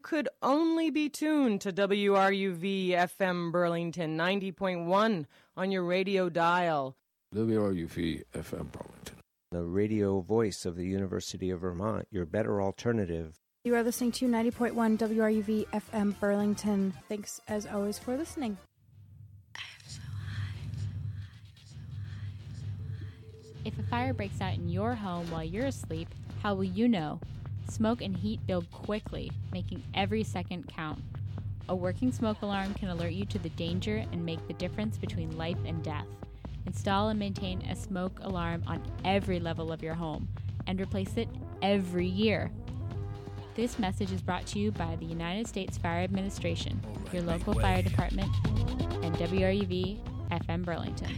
could only be tuned to WRUV FM Burlington 90.1 on your radio dial. WRUV FM Burlington. The radio voice of the University of Vermont, your better alternative. You are listening to 90.1 WRUV FM Burlington. Thanks, as always, for listening. If a fire breaks out in your home while you're asleep, how will you know? Smoke and heat build quickly, making every second count. A working smoke alarm can alert you to the danger and make the difference between life and death. Install and maintain a smoke alarm on every level of your home, and replace it every year. This message is brought to you by the United States Fire Administration, your local fire department, and WRUV FM Burlington.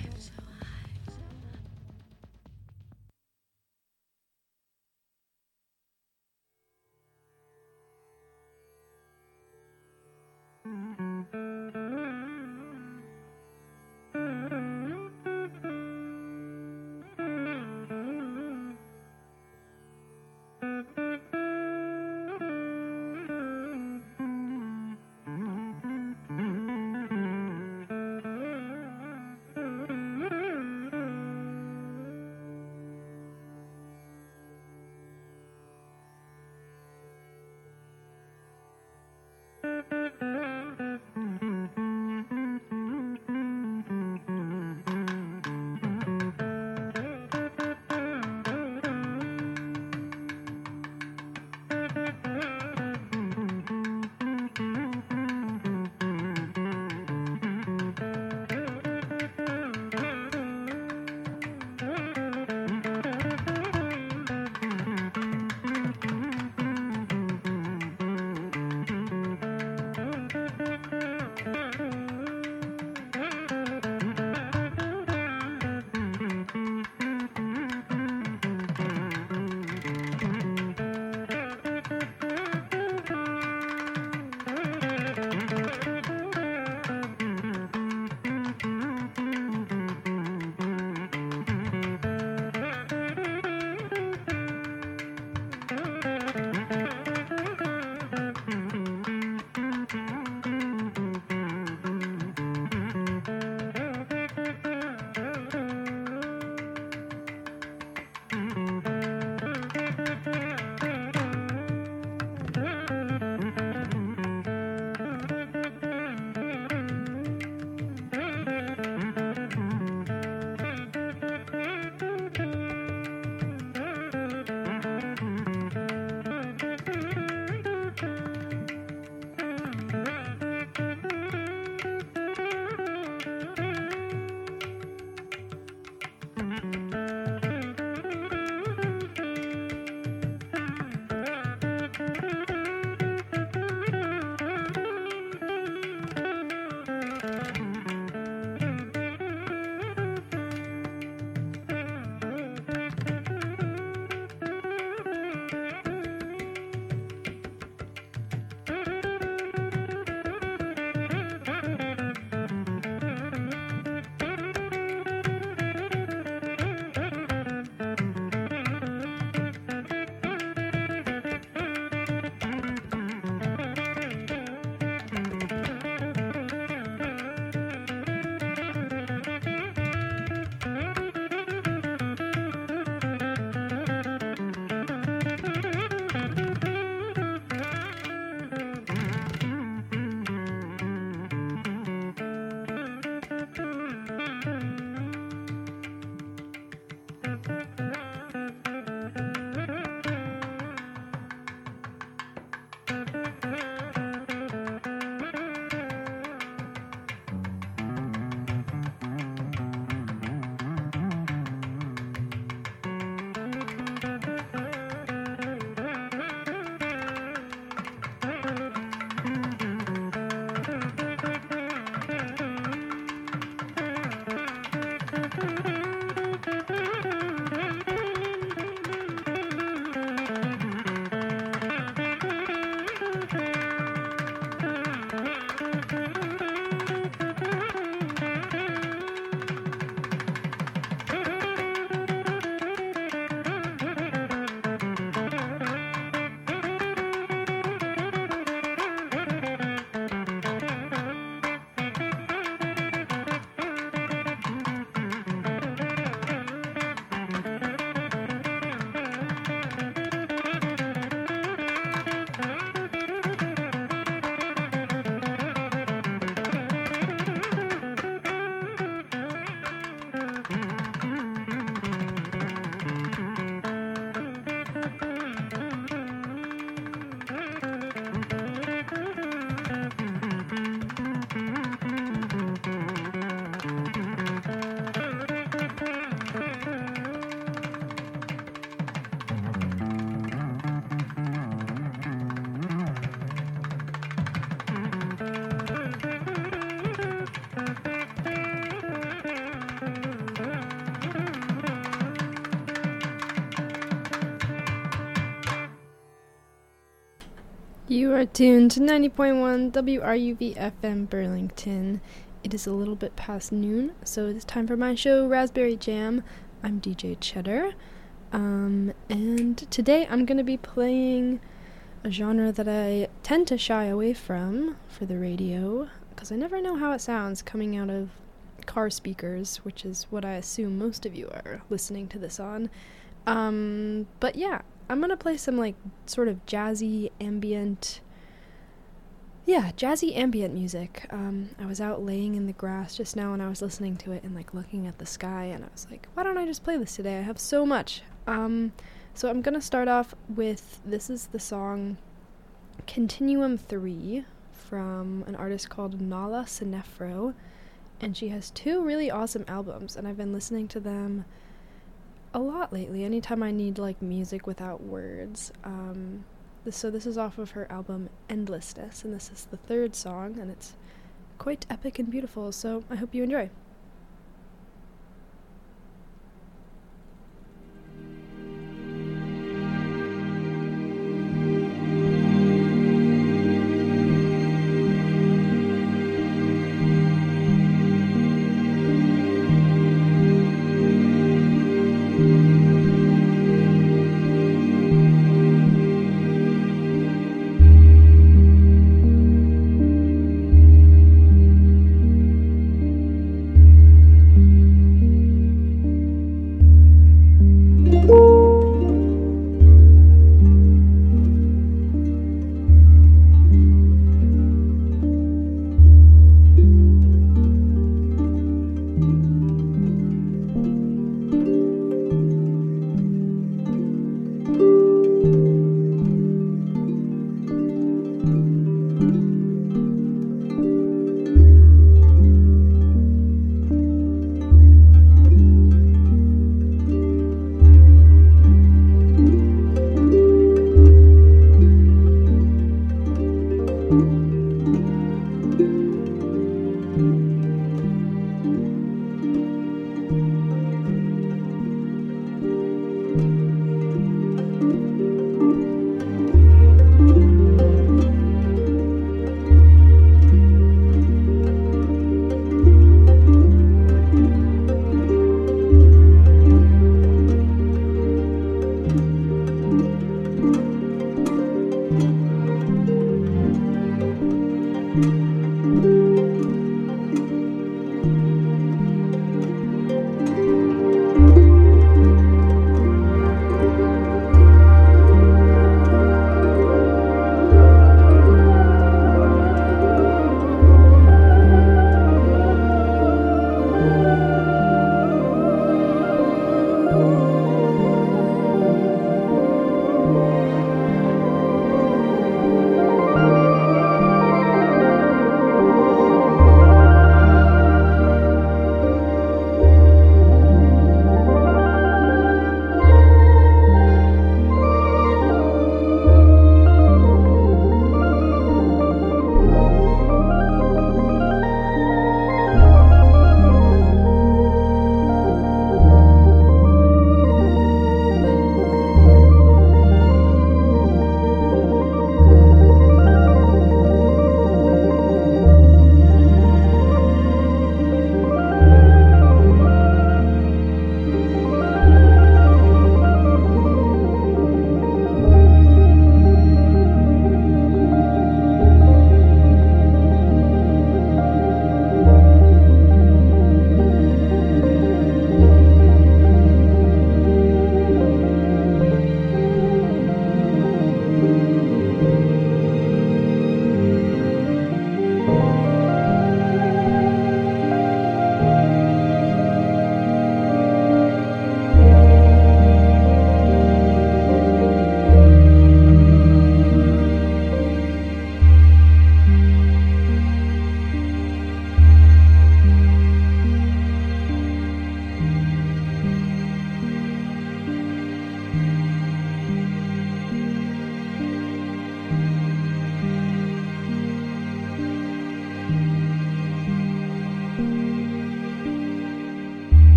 You are tuned to 90.1 WRUV FM Burlington. It is a little bit past noon, so it's time for my show, Raspberry Jam. I'm DJ Cheddar, and today I'm going to be playing a genre that I tend to shy away from for the radio, because I never know how it sounds coming out of car speakers, which is what I assume most of you are listening to this on. But yeah, I'm gonna play some like sort of jazzy ambient music. I was out laying in the grass just now and I was listening to it and like looking at the sky, and I was like, why don't I just play this today? I have so much. So I'm gonna start off with, this is the song Continuum 3 from an artist called Nala Sinefro, and she has 2 really awesome albums, and I've been listening to them a lot lately, anytime I need like music without words. So this is off of her album Endlessness, and this is the 3rd song, and it's quite epic and beautiful, so I hope you enjoy.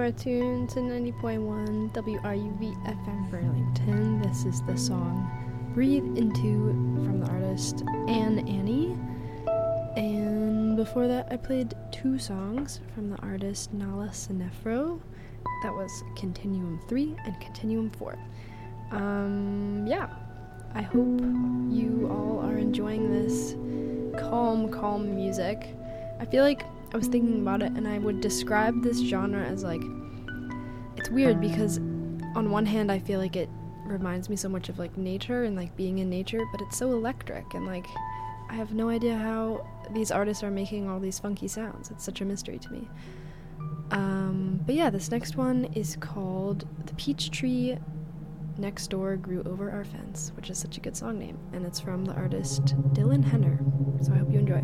are tuned to 90.1 WRUV FM Burlington. This is the song Breathe Into from the artist Anne Annie. And before that, I played 2 songs from the artist Nala Sinefro. That was Continuum 3 and Continuum 4. Yeah, I hope you all are enjoying this calm music. I feel like I was thinking about it and I would describe this genre as like, it's weird because on one hand I feel like it reminds me so much of like nature and like being in nature, but it's so electric and like I have no idea how these artists are making all these funky sounds. It's such a mystery to me. But yeah, this next one is called The Peach Tree Next Door Grew Over Our Fence, which is such a good song name, and it's from the artist Dylan Henner. So I hope you enjoy.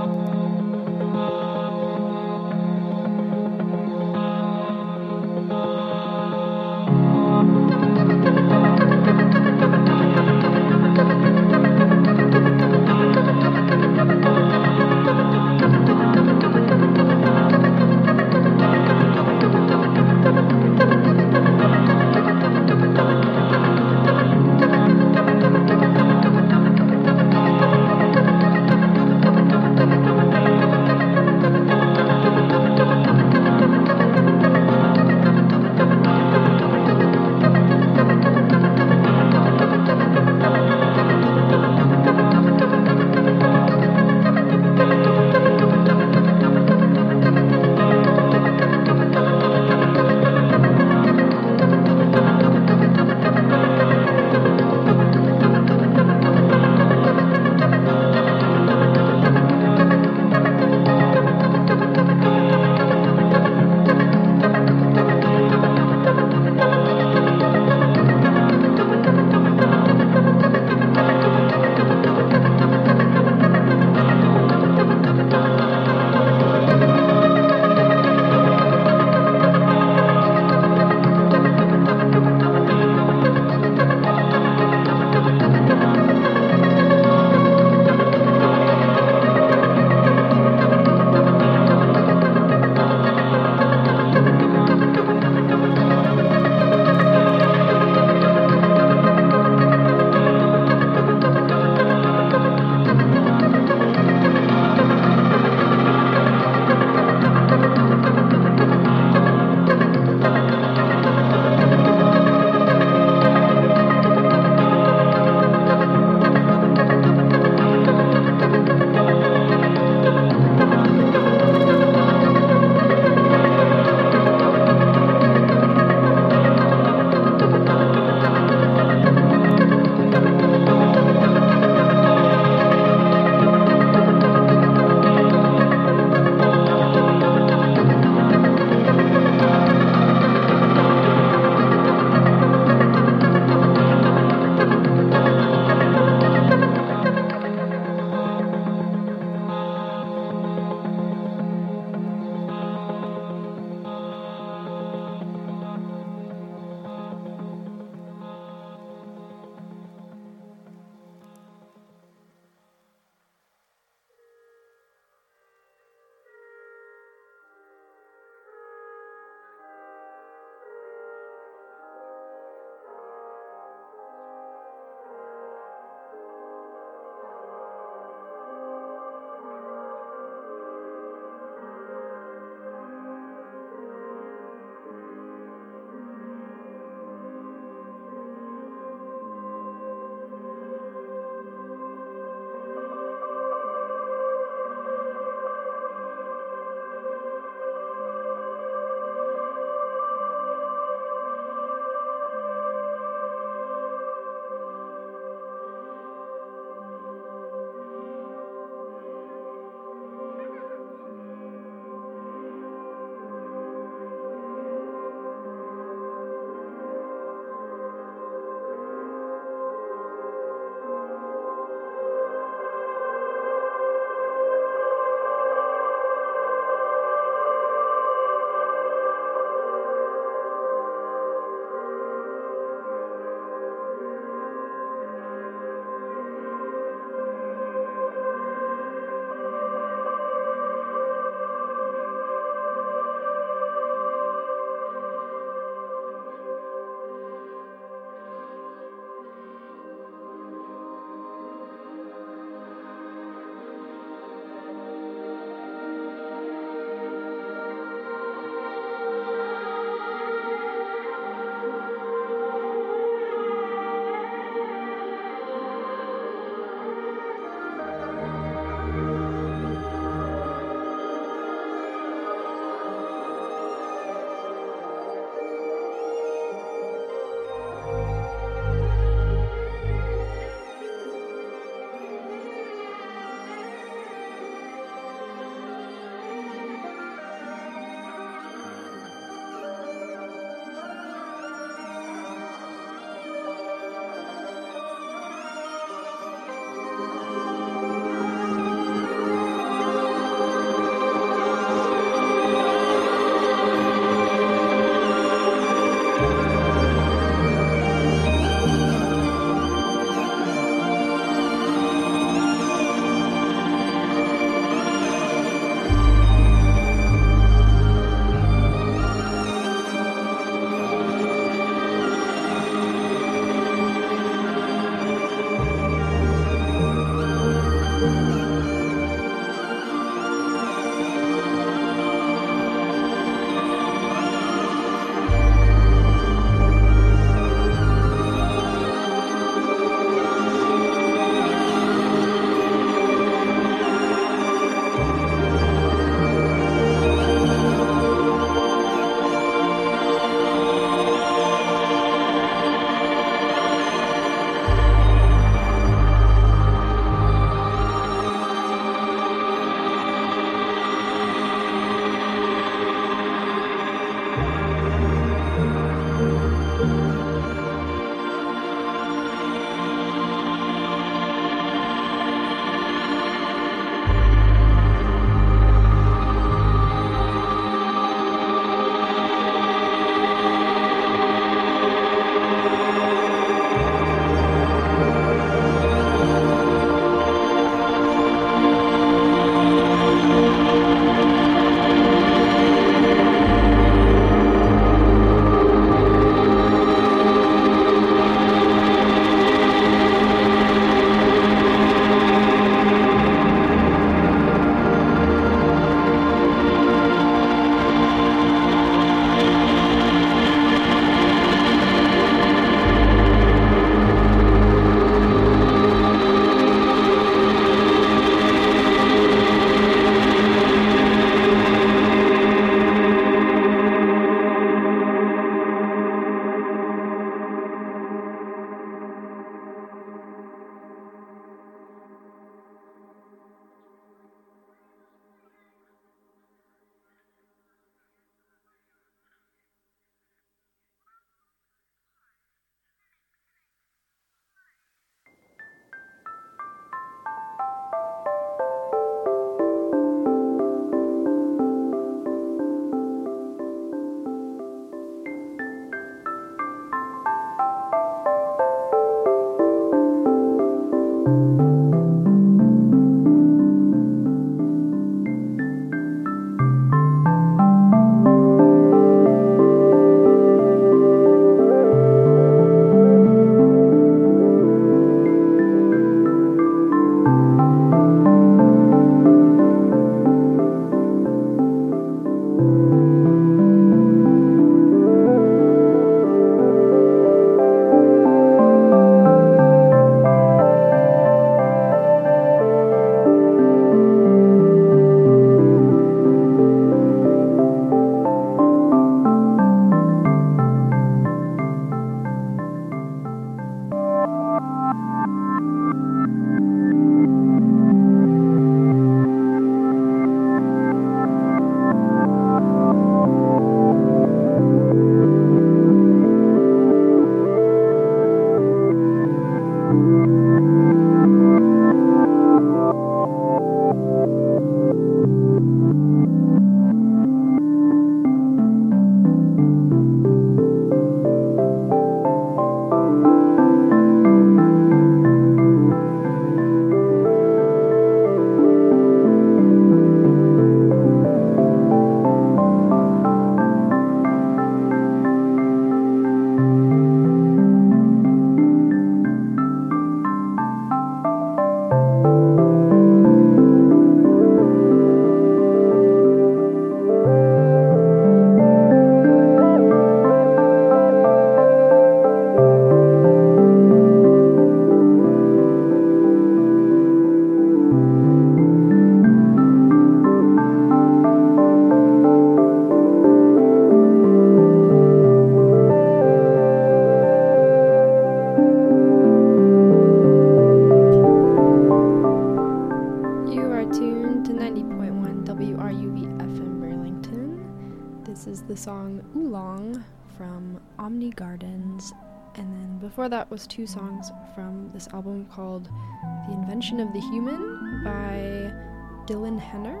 song Oolong from Omni Gardens, and then before that was two songs from this album called The Invention of the Human by Dylan Henner,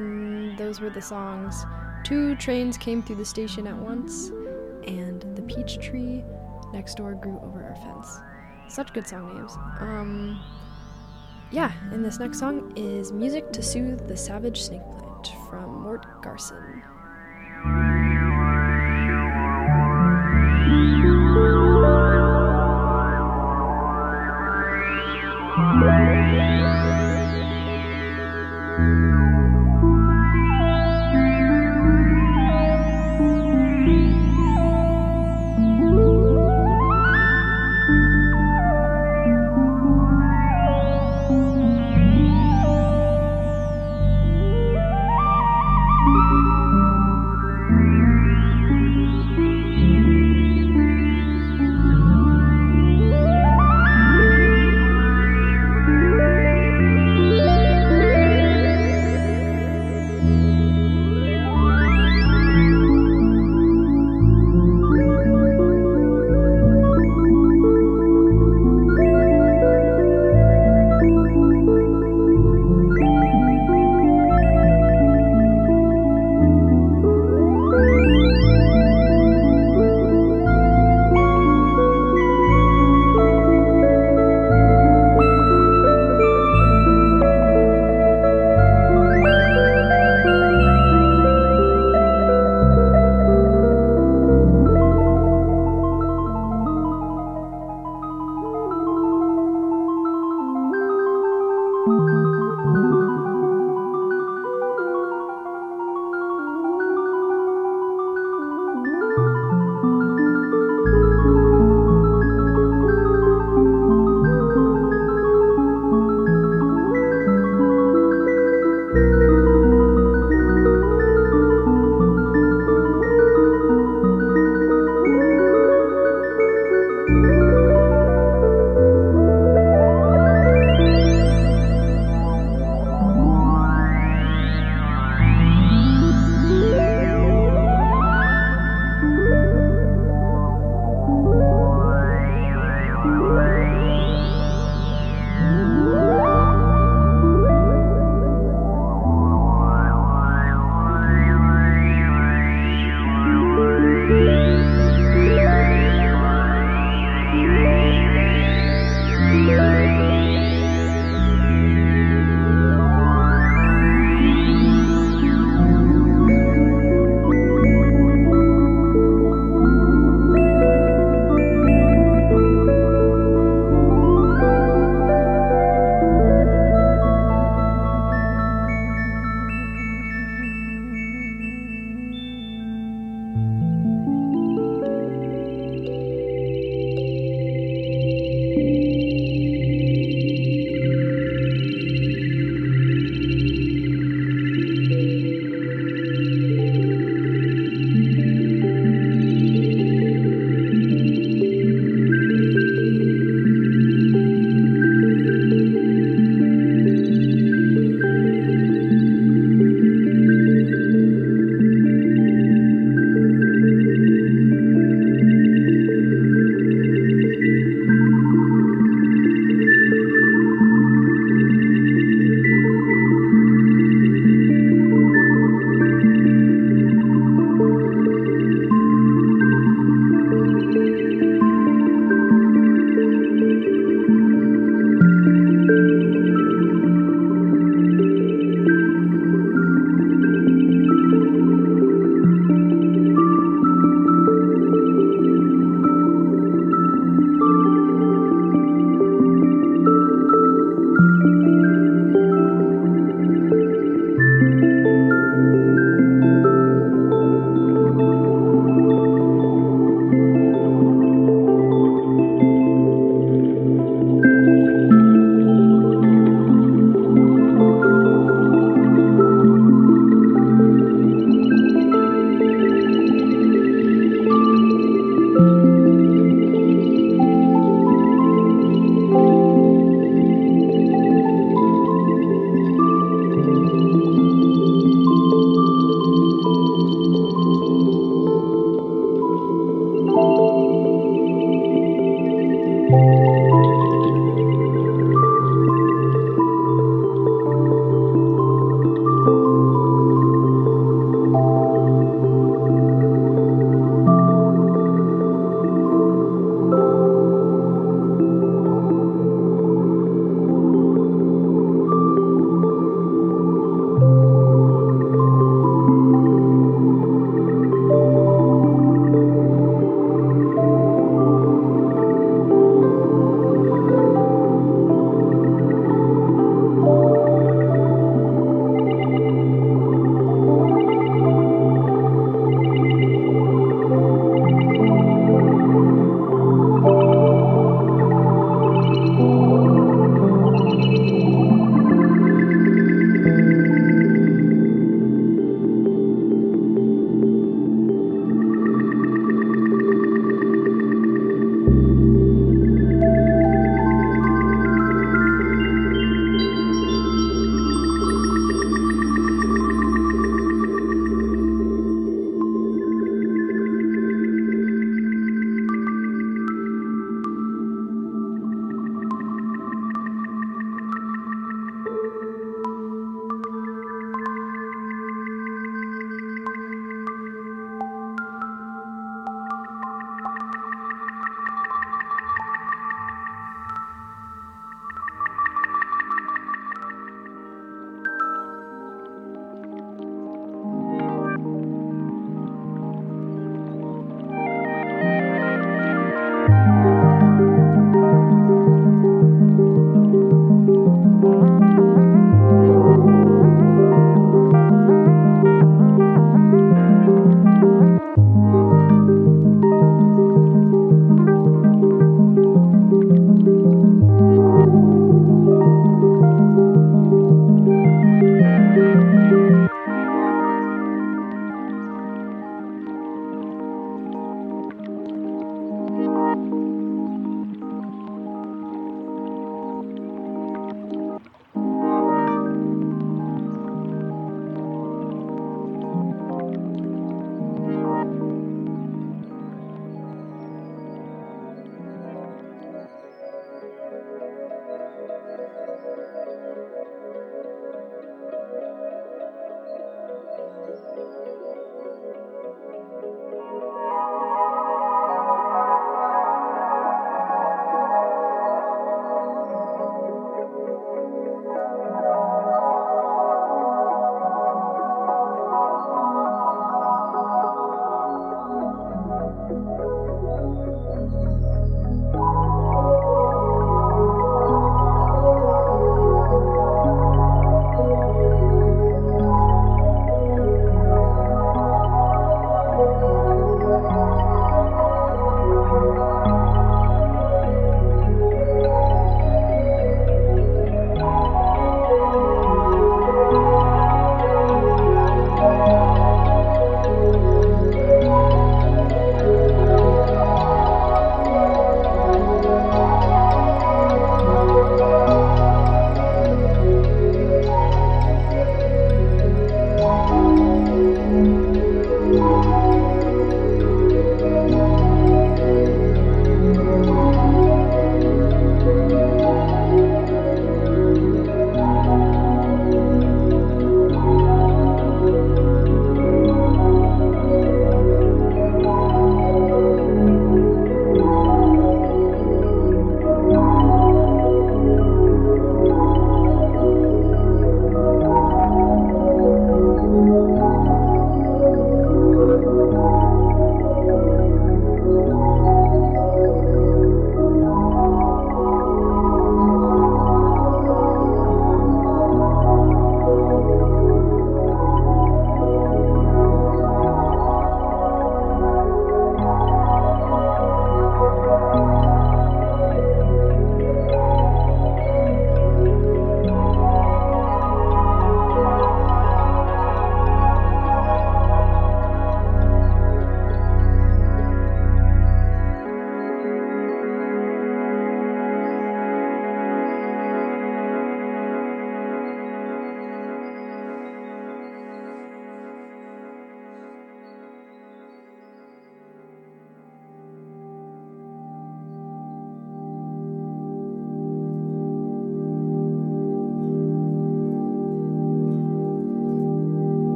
and those were the songs Two Trains Came Through the Station at Once and The Peach Tree Next Door Grew Over Our Fence. Such good song names. And this next song is Music to Soothe the Savage Snake Plant from Mort Garson.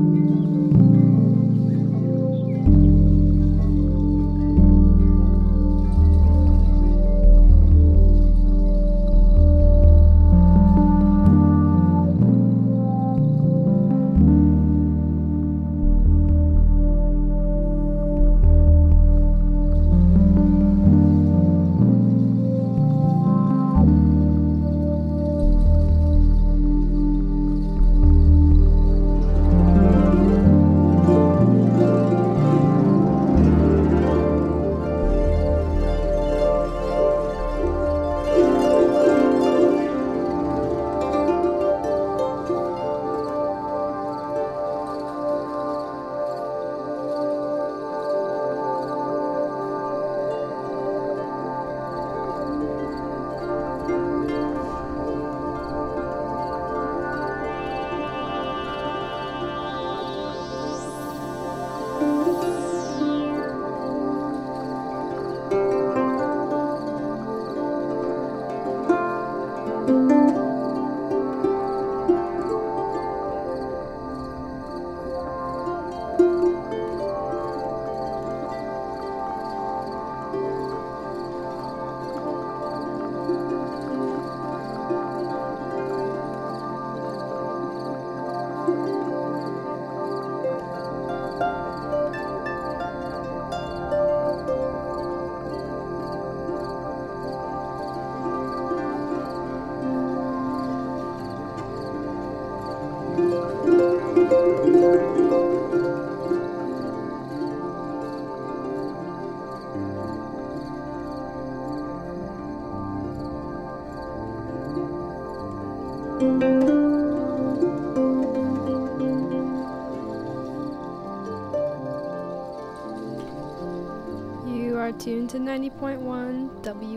You are tuned to 90.1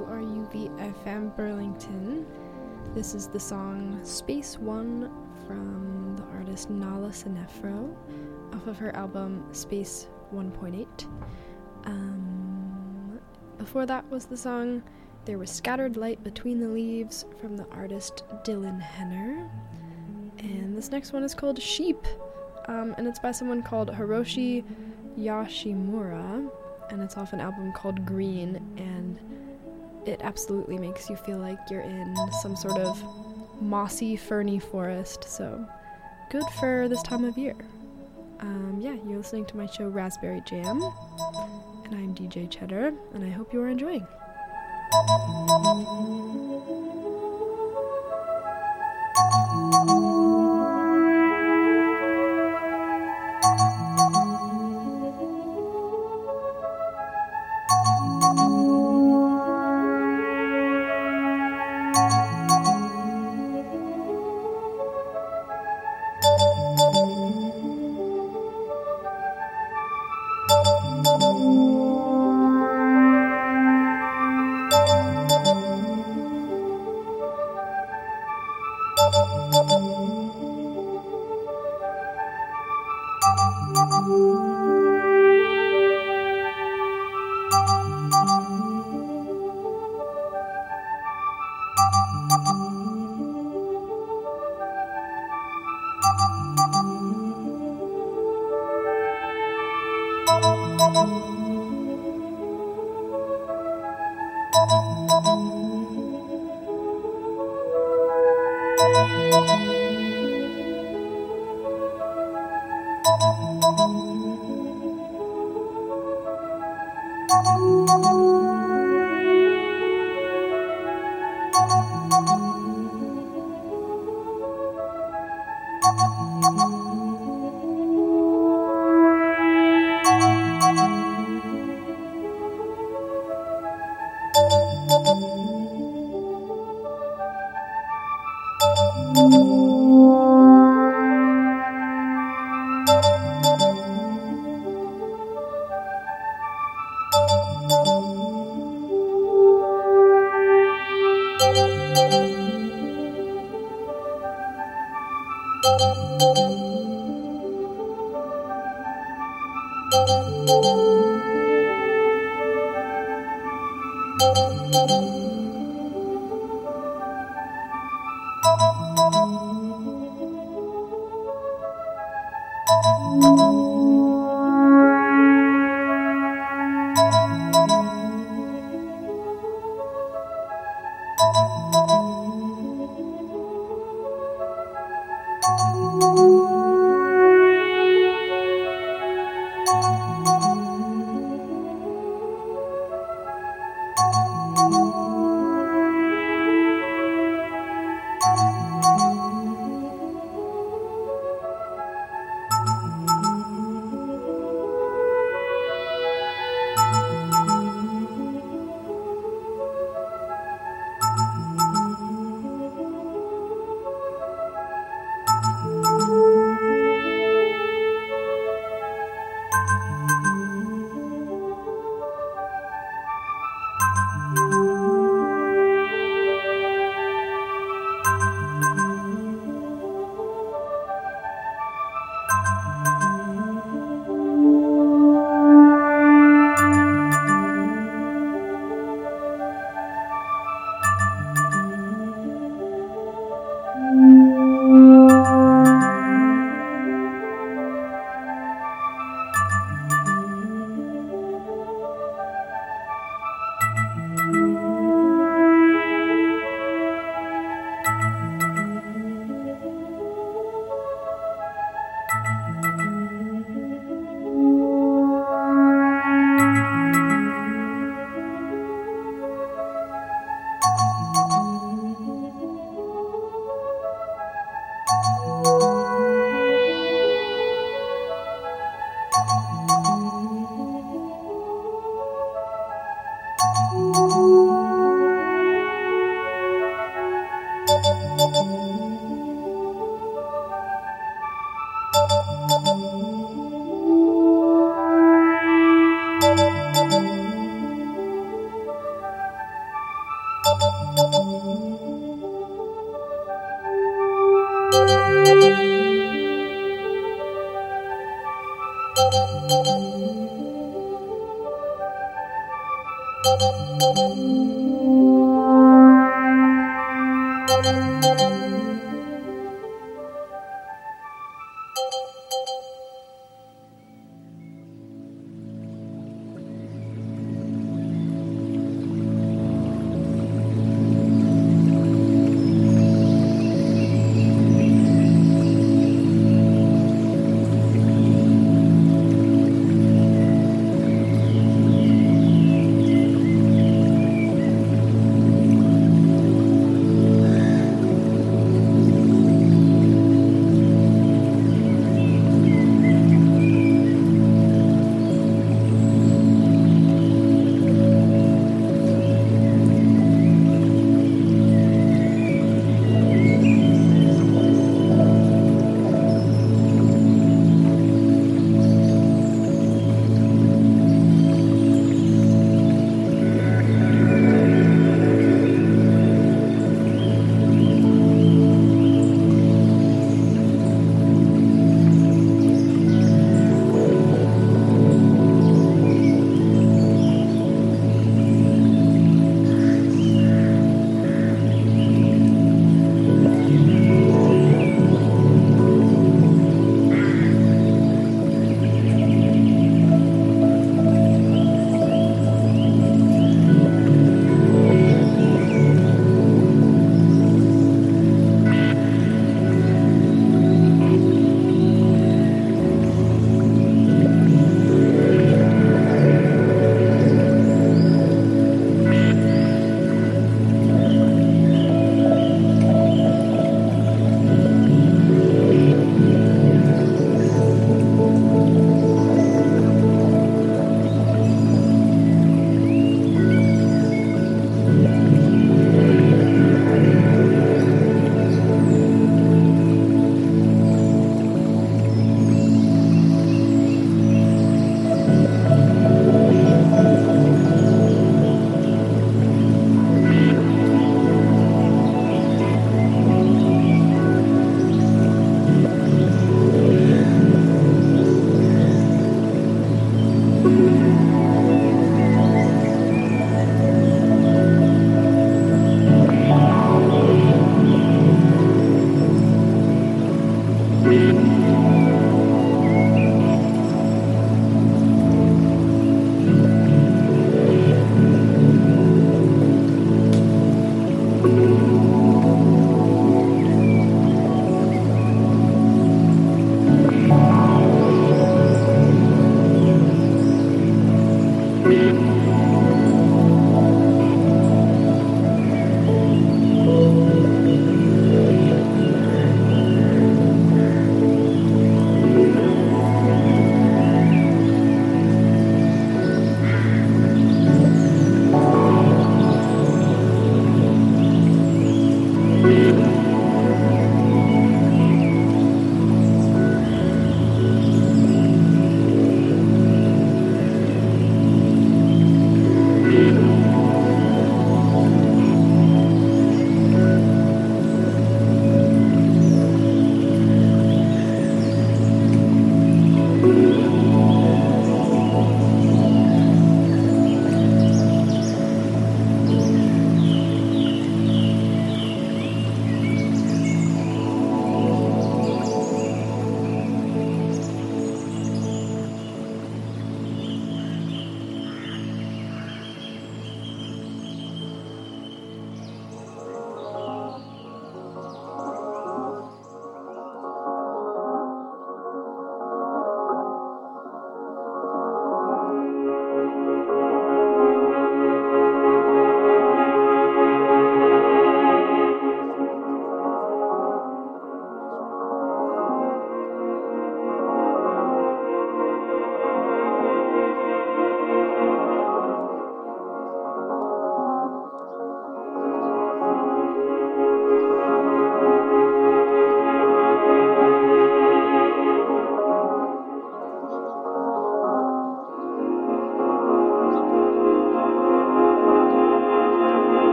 WRUV FM Burlington. This is the song Space One from the artist Nala Sinefro off of her album Space 1.8. Before that was the song There Was Scattered Light Between the Leaves from the artist Dylan Henner. And this next one is called Sheep, and it's by someone called Hiroshi Yoshimura, and it's off an album called Green, and it absolutely makes you feel like you're in some sort of mossy, ferny forest, so good for this time of year. You're listening to my show Raspberry Jam, and I'm DJ Cheddar, and I hope you are enjoying.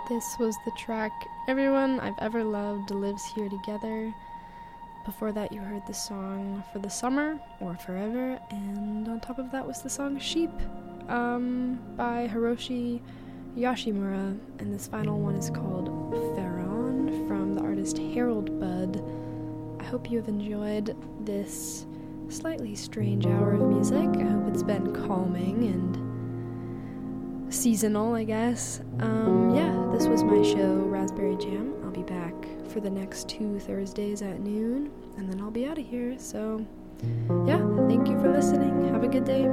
This was the track Everyone I've Ever Loved Lives Here Together. Before that you heard the song For the Summer or Forever, and on top of that was the song Sheep by Hiroshi Yoshimura, and this final one is called Pharaon from the artist Harold Budd. I hope you have enjoyed this slightly strange hour of music. I hope it's been calming and seasonal, I guess. This was my show, Raspberry Jam. I'll be back for the next 2 Thursdays at noon, and then I'll be out of here. So, thank you for listening. Have a good day.